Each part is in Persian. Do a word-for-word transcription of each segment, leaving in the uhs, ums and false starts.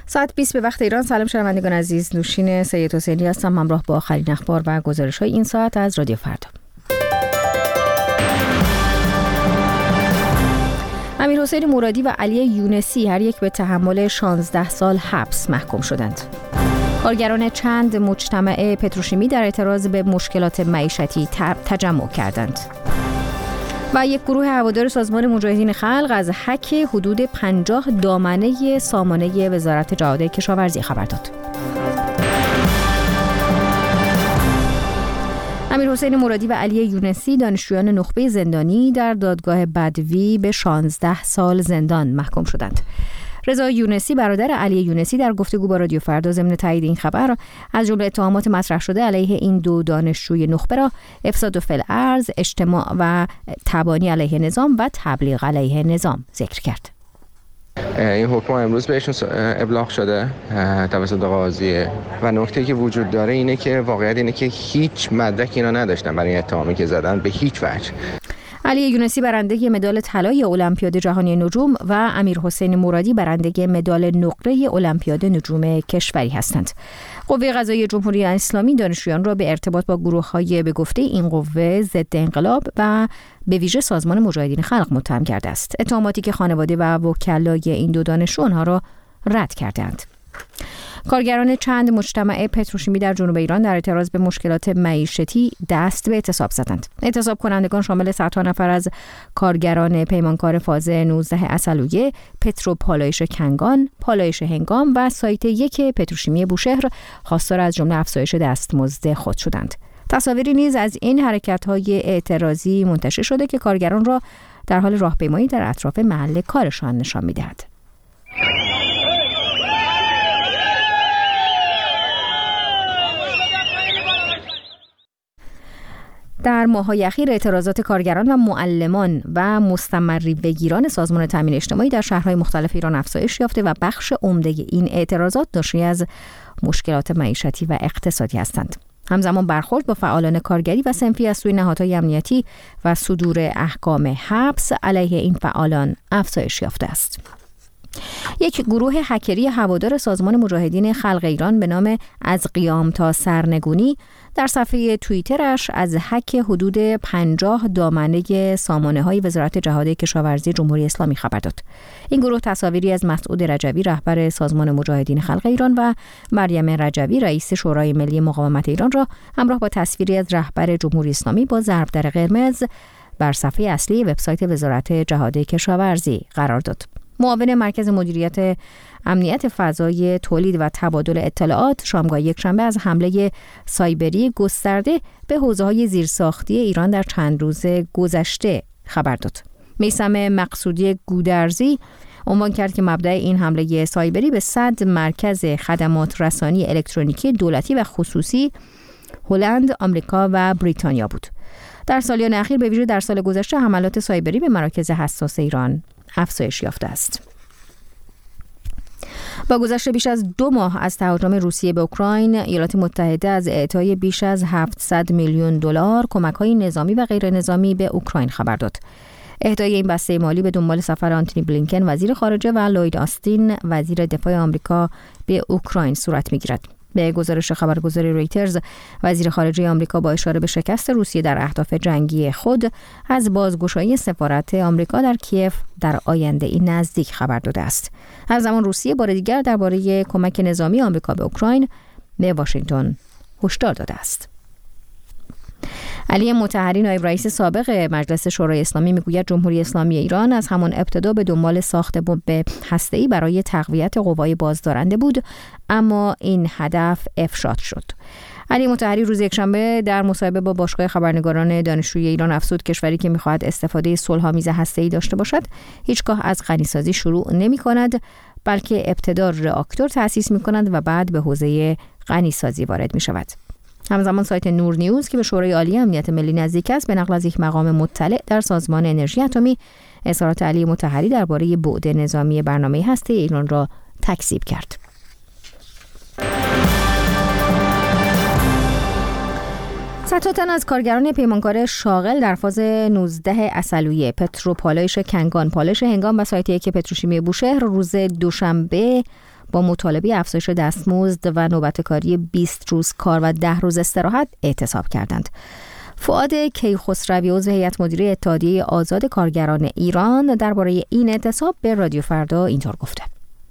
ساعت بیست به وقت ایران. سلام شنوندگان عزیز، نوشین سید حسینی هستم همراه با آخرین اخبار و گزارش‌های این ساعت از رادیو فردا. امیرحسین مرادی و علی یونسی هر یک به تحمل شانزده سال حبس محکوم شدند. کارگران چند مجتمع پتروشیمی در اعتراض به مشکلات معیشتی تجمع کردند. و یک گروه هوادار سازمان مجاهدین خلق از هک حدود پنجاه دامنه سامانه وزارت جهاد کشاورزی خبر داد. امیرحسین مرادی و علی یونسی دانشجویان نخبه زندانی در دادگاه بدوی به شانزده سال زندان محکوم شدند. رضا یونسی برادر علی یونسی در گفتگو با رادیو فردا ضمن تایید این خبر از جمله اتهامات مطرح شده علیه این دو دانشجوی نخبه را افساد و فی‌الارض، اجتماع و تبانی علیه نظام و تبلیغ علیه نظام ذکر کرد. این حکم امروز بهشون ابلاغ شده توسط قاضی و نکته که وجود داره اینه که واقعیت اینه که هیچ مدرکی اینا نداشتن برای اتهامی که زدن به هیچ وجه. علی یونسی برنده مدال طلای المپیاد جهانی نجوم و امیرحسین مرادی برنده مدال نقره المپیاد نجوم کشوری هستند. قوه قضاییه جمهوری اسلامی دانشجویان را به ارتباط با گروه‌های به گفته این قوه ضد انقلاب و به ویژه سازمان مجاهدین خلق متهم کرده است. اتهاماتی که خانواده و وکلای این دو دانشجو آنها را رد کردند. کارگران چند مجتمع پتروشیمی در جنوب ایران در اعتراض به مشکلات معیشتی دست به اعتصاب زدند. اعتصاب کنندگان شامل صدها نفر از کارگران پیمانکار فاز نوزده عسلویه، پترو پالایش کنگان، پالایش هنگام و سایت یک پتروشیمی بوشهر خواستار از جمله افزایش دستمزد خود شدند. تصاویری نیز از این حرکت‌های اعتراضی منتشر شده که کارگران را در حال راهپیمایی در اطراف محل کارشان نشان می‌دهد. در ماه‌های اخیر اعتراضات کارگران و معلمان و مستمری‌بگیران سازمان تامین اجتماعی در شهرهای مختلف ایران افزایش یافته و بخش عمده این اعتراضات ناشی از مشکلات معیشتی و اقتصادی هستند. همزمان برخورد با فعالان کارگری و صنفی از سوی نهادهای امنیتی و صدور احکام حبس علیه این فعالان افزایش یافته است. یک گروه هکری هوادار سازمان مجاهدین خلق ایران به نام از قیام تا سرنگونی در صفحه توییترش از هک حدود پنجاه دامنه سامانه‌های وزارت جهاد کشاورزی جمهوری اسلامی خبر داد. این گروه تصاویری از مسعود رجوی رهبر سازمان مجاهدین خلق ایران و مریم رجوی رئیس شورای ملی مقاومت ایران را همراه با تصویری از رهبر جمهوری اسلامی با ضرب در قرمز بر صفحه اصلی وبسایت وزارت جهاد کشاورزی قرار داد. معاون مرکز مدیریت امنیت فضای تولید و تبادل اطلاعات شامگاه یکشنبه از حمله سایبری گسترده به حوزه‌های زیرساختی ایران در چند روز گذشته خبر داد. میثم مقصودی گودرزی عنوان کرد که مبدأ این حمله سایبری به صد مرکز خدمات رسانی الکترونیکی دولتی و خصوصی هلند، آمریکا و بریتانیا بود. در سالیان اخیر به ویژه در سال گذشته حملات سایبری به مراکز حساس ایران افزایش یافته است. با گذشت بیش از دو ماه از تهاجم روسیه به اوکراین، ایالات متحده از اعطای بیش از هفتصد میلیون دلار کمک‌های نظامی و غیر نظامی به اوکراین خبر داد. اهدای این بسته مالی به دنبال سفر آنتونی بلینکن وزیر خارجه و لوید آستین وزیر دفاع آمریکا به اوکراین صورت می‌گیرد. به گزارش خبرگزاری رویترز، وزیر خارجه آمریکا با اشاره به شکست روسیه در اهداف جنگی خود از بازگشایی سفارت آمریکا در کیف در آینده این نزدیک خبر داده است. هر زمان روسیه بار دیگر درباره کمک نظامی آمریکا به اوکراین به واشنگتن هشدار داده است. علی مطهری نایب رئیس سابق مجلس شورای اسلامی میگوید جمهوری اسلامی ایران از همان ابتدا به دنبال ساخت بمب هسته‌ای برای تقویت قوای بازدارنده بود، اما این هدف افشاد شد. علی مطهری روز یکشنبه در مصاحبه با باشگاه خبرنگاران دانشجویی ایران افزود کشوری که می‌خواهد استفاده صلح‌آمیز هسته‌ای داشته باشد هیچگاه از غنیسازی شروع نمی‌کند، بلکه ابتدا راکتور تأسیس می‌کند و بعد به حوزه غنیسازی وارد می‌شود. همزمان سایت نور نیوز که به شورای عالی امنیت ملی نزدیک است به نقل از یک مقام مطلع در سازمان انرژی اتمی اظهارات علی مطهری درباره بعد نظامی برنامه هسته ایران را تکذیب کرد. صدها تن از کارگران پیمانکار شاغل در فاز نوزده عسلویه، پترو پالایش کنگان، پالایش هنگام و سایت یک پتروشیمی بوشهر روز دوشنبه با مطالبه افزایش دستمزد و نوبت کاری بیست روز کار و ده روز استراحت اعتصاب کردند. فؤاد کیخسروی عضو هیئت مدیره اتحادیه آزاد کارگران ایران درباره این اعتصاب به رادیو فردا اینطور گفته: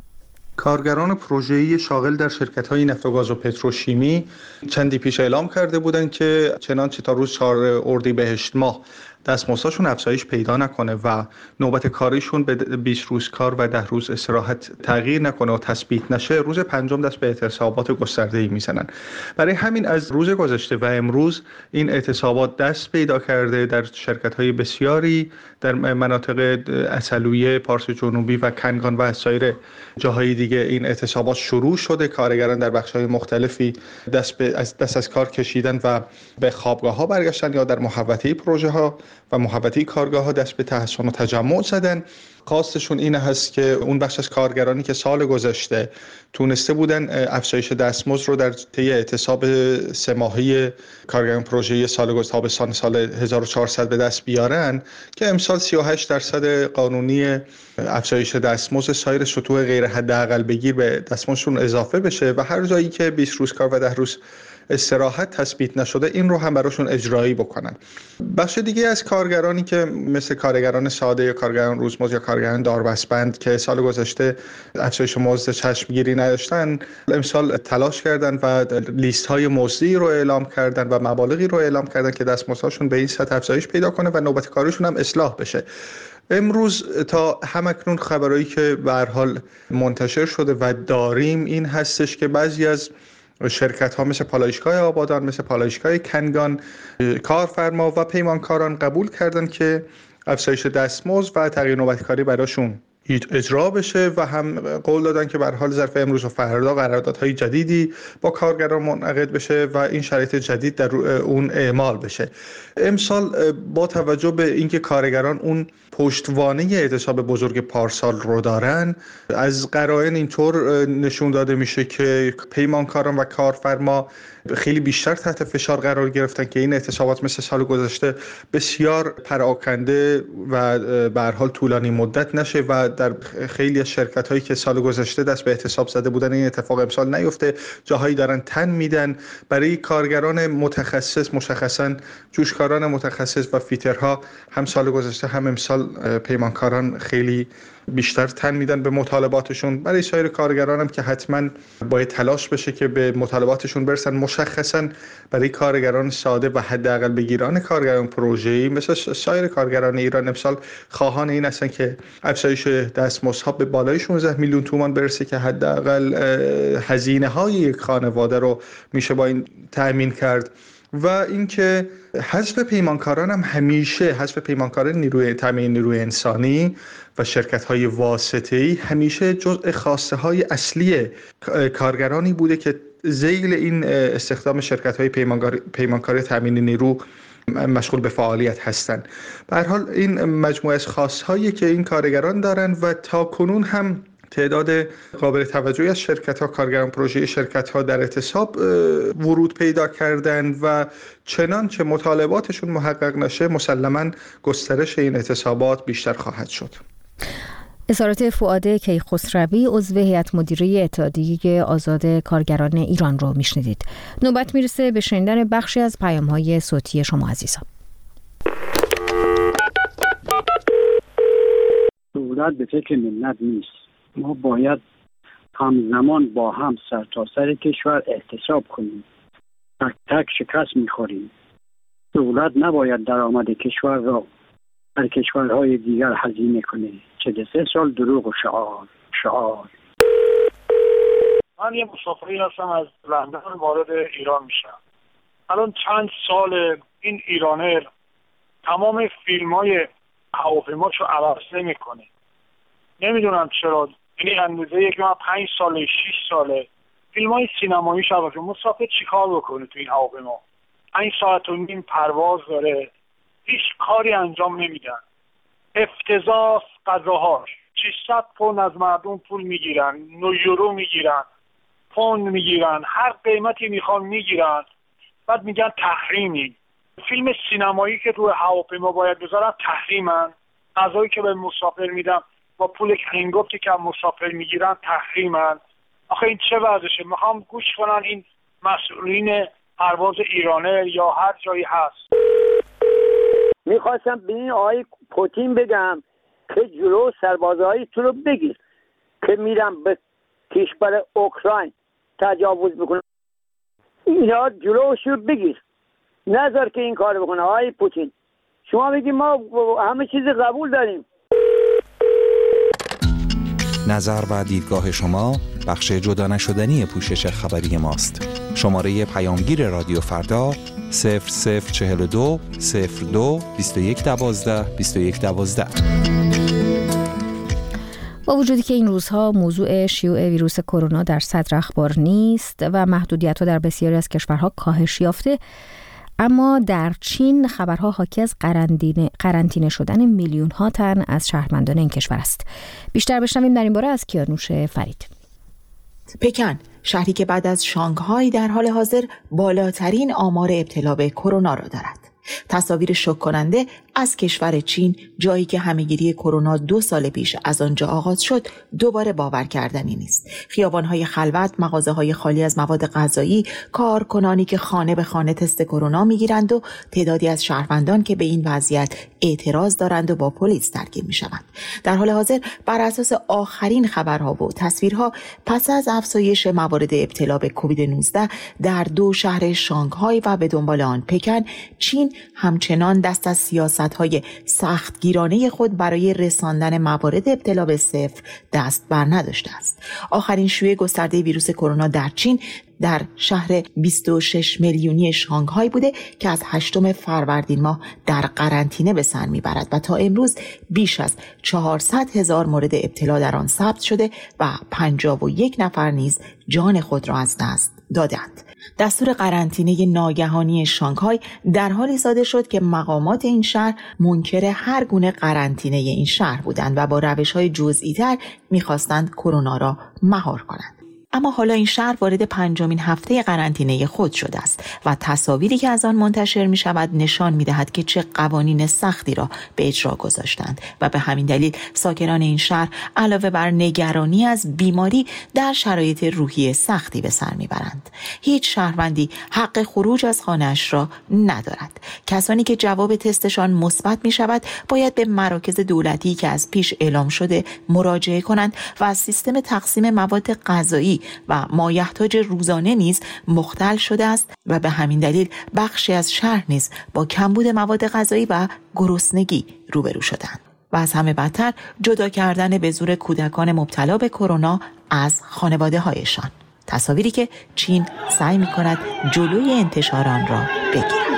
کارگران پروژه‌ای شاغل در شرکت‌های نفت و گاز و پتروشیمی چندی پیش اعلام کرده بودند که چنانچه تا روز چهارم اردیبهشت ماه دستمزدشون افزایش پیدا نکنه و نوبت کاریشون به بیست روز کار و ده روز استراحت تغییر نکنه و تثبیت نشه، روز پنجم دست به اعتصابات گسترده‌ای میزنن. برای همین از روز گذشته و امروز این اعتصابات دست پیدا کرده. در شرکت‌های بسیاری در مناطق اصلویه، پارس جنوبی و کنگان و سایر جاهای دیگه این اعتصابات شروع شده. کارگران در بخش‌های مختلفی دست به از دست از کار کشیدن و به خوابگاه‌ها برگشتن یا در محوطه پروژه‌ها و محوطه کارگاه‌ها دست به تحسن و تجمع زدن. خواستشون این هست که اون بخش از کارگرانی که سال گذشته تونسته بودن افزایش دستمزد رو در طی اعتصاب سه ماهه کارگران پروژه سال گذشته تابستان سال هزار و چهارصد به دست بیارن، که امسال سی و هشت درصد قانونی افزایش دستمزد سایر سطوح غیر حداقل بگیر به دستمزدشون اضافه بشه و هر جایی که بیست روز کار و ده روز استراحت تثبیت نشده این رو هم براشون اجرایی بکنن. بخش دیگه از کارگرانی که مثل کارگران ساده یا کارگران روزمزد یا کارگران داربستبند که سال گذشته افزایش مزد چشمگیری نداشتن، امسال تلاش کردن و لیست های مزدی رو اعلام کردن و مبالغی رو اعلام کردن که دستمزدشون به این سطح افزایش پیدا کنه و نوبت کاریشون هم اصلاح بشه. امروز تا همکنون خبرایی که به هر حال منتشر شده و داریم این هستش که بعضی از شرکت ها مثل پالایشگاه آبادان، مثل پالایشگاه کنگان، کارفرما و پیمانکاران قبول کردن که افزایش دستمزد و تغییر نوبت کاری براشون اجرا بشه و هم قول دادن که به هر حال ظرف امروز و فردا قراردادهای جدیدی با کارگران منعقد بشه و این شرایط جدید در اون اعمال بشه. امسال با توجه به اینکه کارگران اون پشتوانه اعتصاب بزرگ پارسال رو دارن، از قرائن اینطور نشون داده میشه که پیمانکاران و کارفرما خیلی بیشتر تحت فشار قرار گرفتن که این اعتصابات مثل سال گذشته بسیار پراکنده و به هر حال طولانی مدت نشه و در خیلی از شرکت‌هایی که سال گذشته دست به اعتصاب زده بودن این اتفاق امسال نیفته. جاهایی دارن تن میدن. برای کارگران متخصص، مشخصاً جوشکاران متخصص و فیترها، هم سال گذشته هم امسال پیمانکاران خیلی بیشتر تن میدن به مطالباتشون. برای سایر کارگران هم که حتما باید تلاش بشه که به مطالباتشون برسن. مشخصا برای کارگران ساده و حداقل بگیران کارگران پروژه‌ای مثل سایر کارگران ایران امسال خواهان این هستن که افزایش دستمزدها به بالای شانزده میلیون تومان برسه که حداقل هزینه های یک خانواده رو میشه با این تأمین کرد. و اینکه حذف پیمانکاران هم همیشه حذف پیمانکاران نیروی تامین نیروی انسانی و شرکت‌های واسطه‌ای همیشه جزء خواسته های اصلی کارگرانی بوده که ذیل این استخدام شرکت‌های پیمانکاری تامین نیرو مشغول به فعالیت هستند. به هر حال این مجموعه از خواست‌هایی که این کارگران دارن و تا کنون هم تعداد قابل توجهی از شرکت‌ها، کارگران پروژه شرکت‌ها در اعتصاب ورود پیدا کردند و چنانچه مطالباتشون محقق نشه مسلماً گسترش این اعتصابات بیشتر خواهد شد. اظهارات فؤاد کیخسروی عضو هیئت مدیره اتحادیه آزاد کارگران ایران رو میشنیدید. نوبت میرسه به شنیدن بخشی از پیام‌های صوتی شما عزیزان. دولت به فکر ملت نیست. ما باید همزمان با هم سرتاسر کشور احتساب کنیم. تک تک شکست میخوریم. دولت نباید درآمد کشور را در کشورهای دیگر هزینه کنه. چهل و سه سال دروغ و شعار شعار. من یه مسافری هستم، از لندن وارد ایران میشم. الان چند سال این ایرانر تمام فیلم های هواپیماشو عوض نمیکنه. نمیدونم چرا. یعنی اندازه که من پنج ساله شش ساله فیلم های سینمایی شبه که مسافر چیکار بکنه تو این هواپیما؟ پنج ساعت و نیم پرواز داره، هیچ کاری انجام نمیدن. افتضاح غذاهاش. ششصد پوند از مردم پول میگیرن، نه یورو میگیرن، پوند میگیرن، هر قیمتی میخوان میگیرن. بعد میگن تحریمی. فیلم سینمایی که روی هواپیما باید بذارن تحریمن. غذایی که به مسافر میدن با پول هنگفتی که مسافر میگیرن تحریمن. آخه این چه وضعشه؟ میخوام گوش کنن این مسئولین پرواز ایرانه یا هر جایی هست. میخواستم به این آقای پوتین بگم که جلو سربازهای تو رو بگیر که میرم به کشور اوکراین تجاوز بکنه. اینا جلوش رو بگیر، نذار که این کار بکنه. آقای پوتین شما بگید ما همه چیز قبول داریم. نظر و دیدگاه شما بخش جدا نشدنی پوشش خبری ماست. شماره پیامگیر رادیو فردا صفر صفر چهل و دو صفر دو بیست و یک دوازده بیست و یک دوازده. با وجودی که این روزها موضوع شیوع ویروس کرونا در صدر اخبار نیست و محدودیت‌ها در بسیاری از کشورها کاهش یافته، اما در چین خبرها حاکی از قرنطینه قرنطینه شدن میلیون ها تن از شهروندان این کشور است. بیشتر بشنویم در این باره از کیانوش فرید. پکن، شهری که بعد از شانگهای در حال حاضر بالاترین آمار ابتلا به کرونا را دارد. تصاویر شوک کننده از کشور چین، جایی که همهگیری کرونا دو سال پیش از آنجا آغاز شد، دوباره باور کردنی نیست. خیابان‌های خلوت، مغازه‌های خالی از مواد غذایی، کارکنانی که خانه به خانه تست کرونا می‌گیرند و تعدادی از شهروندان که به این وضعیت اعتراض دارند و با پلیس درگیر می‌شوند. در حال حاضر بر اساس آخرین خبرها و تصویرها، پس از افزایش موارد ابتلا به کووید نوزده در دو شهر شانگهای و به دنبال آن پکن، چین همچنان دست از سیاست‌های سختگیرانه خود برای رساندن موارد ابتلا به صفر دست بر نداشته است. آخرین شیوع گسترده ویروس کرونا در چین در شهر بیست و شش میلیونی شانگهای بوده که از هشتم فروردین ماه در قرنطینه به سر میبرد و تا امروز بیش از چهارصد هزار مورد ابتلا در آن ثبت شده و پنجاه و یک نفر نیز جان خود را از دست دادند. دستور قرنطینه ناگهانی شانگهای در حالی صادر شد که مقامات این شهر منکر هر گونه قرنطینه این شهر بودند و با روش‌های جزئی‌تر می‌خواستند کرونا را مهار کنند. اما حالا این شهر وارد پنجمین هفته قرنطینه خود شده است و تصاویری که از آن منتشر می شود نشان می دهد که چه قوانین سختی را به اجرا گذاشتند و به همین دلیل ساکنان این شهر علاوه بر نگرانی از بیماری در شرایط روحی سختی به سر می برند. هیچ شهروندی حق خروج از خانه‌اش را ندارد. کسانی که جواب تستشان مثبت می شود باید به مراکز دولتی که از پیش اعلام شده مراجعه کنند و از سیستم تقسیم مواد غذایی و مایحتاج روزانه نیز مختل شده است و به همین دلیل بخشی از شهر نیز با کمبود مواد غذایی و گرسنگی روبرو شدند. و از همه بدتر جدا کردن به زور کودکان مبتلا به کرونا از خانواده هایشان. تصاویری که چین سعی می کند جلوی انتشار آن را بگیرد.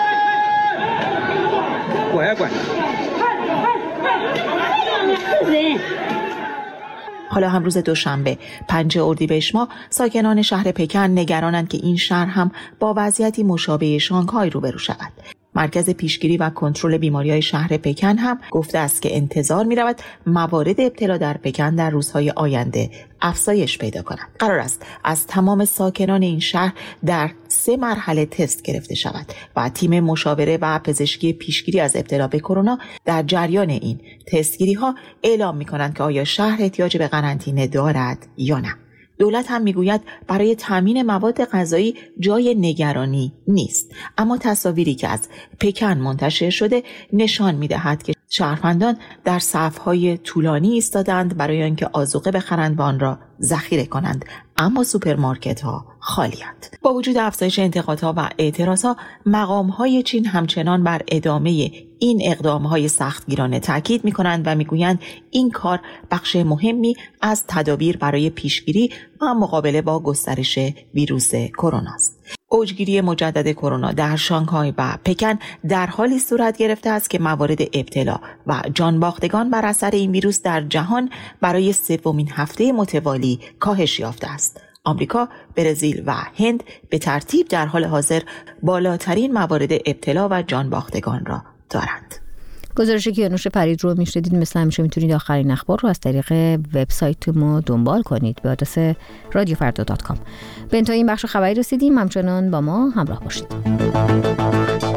حالا هم روز دوشنبه پنجم اردیبهشت ماه ساکنان شهر پکن نگرانند که این شهر هم با وضعیتی مشابه شانگهای روبرو شود. مرکز پیشگیری و کنترل بیماری‌های شهر پکن هم گفته است که انتظار می‌رود موارد ابتلا در پکن در روزهای آینده افزایش پیدا کند. قرار است از تمام ساکنان این شهر در سه مرحله تست گرفته شود و تیم مشاوره و پزشکی پیشگیری از ابتلا به کرونا در جریان این تستگیری‌ها اعلام می‌کنند که آیا شهر احتیاج به قرنطینه دارد یا نه. دولت هم میگوید برای تامین مواد غذایی جای نگرانی نیست، اما تصاویری که از پکن منتشر شده نشان میدهد که شهروندان در صف‌های طولانی ایستادند برای اینکه آذوقه بخرند و آن را ذخیره کنند، اما سوپرمارکت‌ها خالی‌اند. با وجود افزایش انتقادها و اعتراضها، مقام‌های چین همچنان بر ادامه این اقدام‌های سختگیرانه تاکید می‌کنند و می‌گویند این کار بخش مهمی از تدابیر برای پیشگیری و مقابله با گسترش ویروس کرونا است. اوجگیری مجدد کرونا در شانگهای و پکن در حالی صورت گرفته است که موارد ابتلا و جانباختگان بر اثر این ویروس در جهان برای سومین هفته متوالی کاهش یافته است. آمریکا، برزیل و هند به ترتیب در حال حاضر بالاترین موارد ابتلا و جانباختگان را دارند. گزارش کیانوش فرید رو میشنیدید. مثل همیشه میتونید آخرین اخبار رو از طریق وبسایت ما دنبال کنید به آدرس رادیو فردا دات کام. به انتهای این بخش خبری رسیدیم. همچنان با ما همراه باشید.